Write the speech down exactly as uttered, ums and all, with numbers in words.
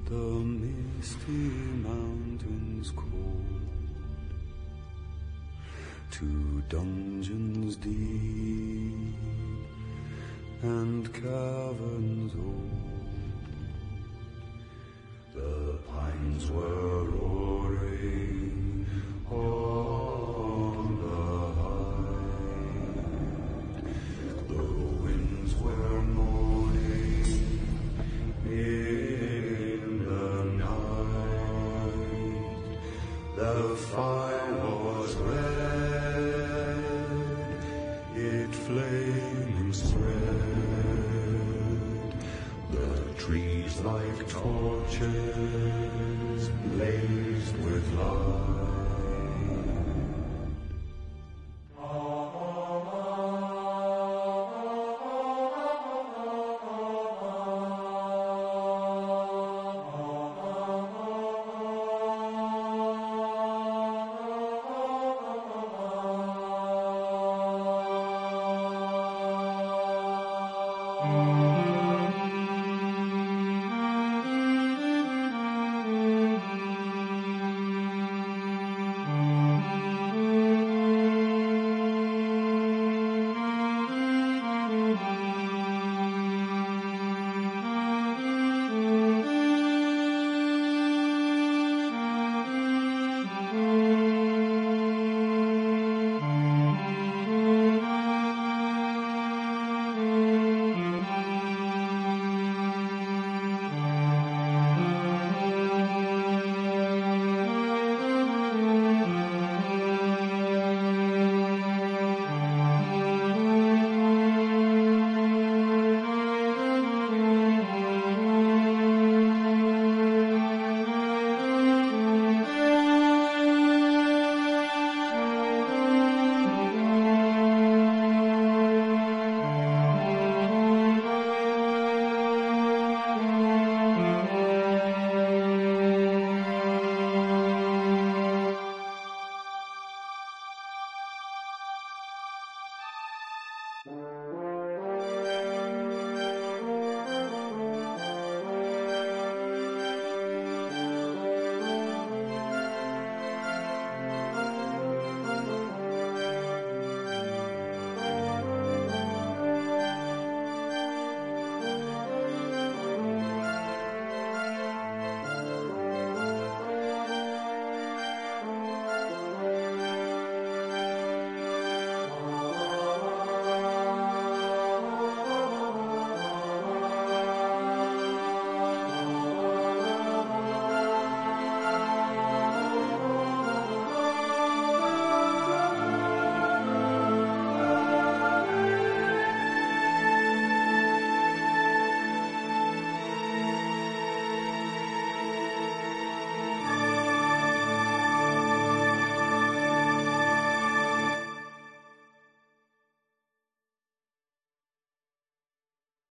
the misty mountains cold, to dungeons deep and caverns old. The pines were roaring on the height, the winds were moaning in the night. The fire was red, it flaming spread, the trees like torches blazed with light.